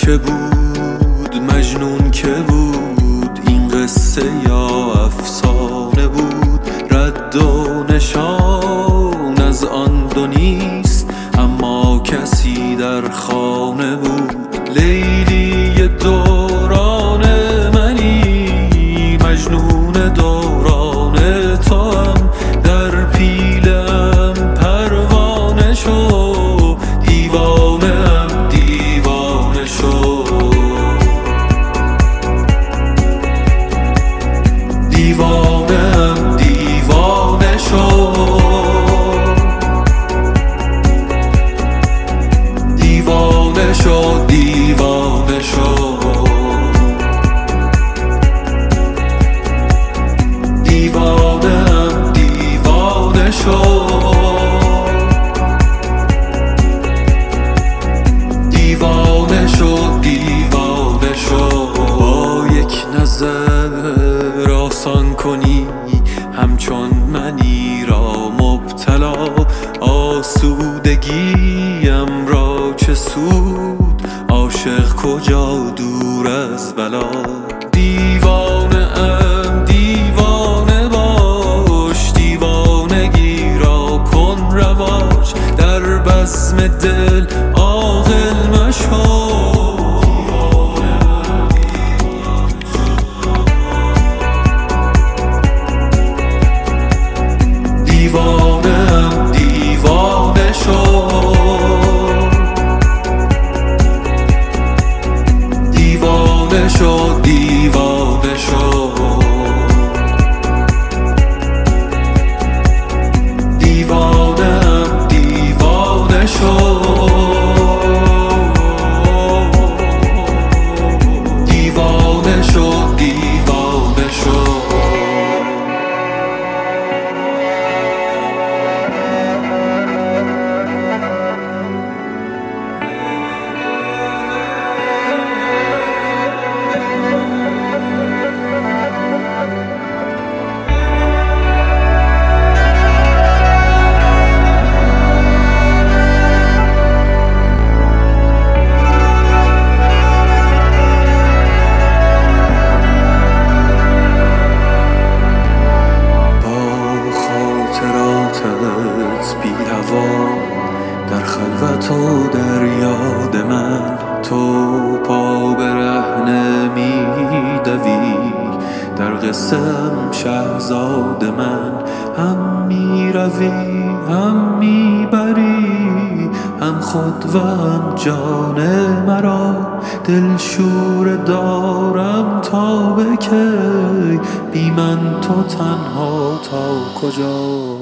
که بود مجنون که بود، این قصه یا افسانه بود. رد و نشان از آن دو نیست، اما کسی در خانه بود. لیلی دوران منی، مجنون دوران تو هم، در پیلم پروانه شو، دیوانه هم دیوانه شو. دیوانه هم دیوانه شو، دیوانه شو، دیوانه شو. دیوانه هم دیوانه شو، دیوانه شو، دیوانه شو. با یک نظر آسان کنی همچون منی را مبتلا، آسودگیم را چه سود، عاشق کجا دور از بلا. دیوانه ام دیوانه باش، دیوانگی را کن رواج، در بزم دل عاقل مشو. دیوانه ام دیوانه شو، دیوانه شو، دیوانه شو. دیوانه ام دیوانه شو، دیوانه شو، دیوانه شو. بی هوا در خلوت و در یاد من، تو پا برهنه می دوی در قصه‌ام شهزاد من. هم می روی هم می بری، هم خود و هم جان مرا. دلشور دارم تا به کی، بی من تو تنها تا کجا.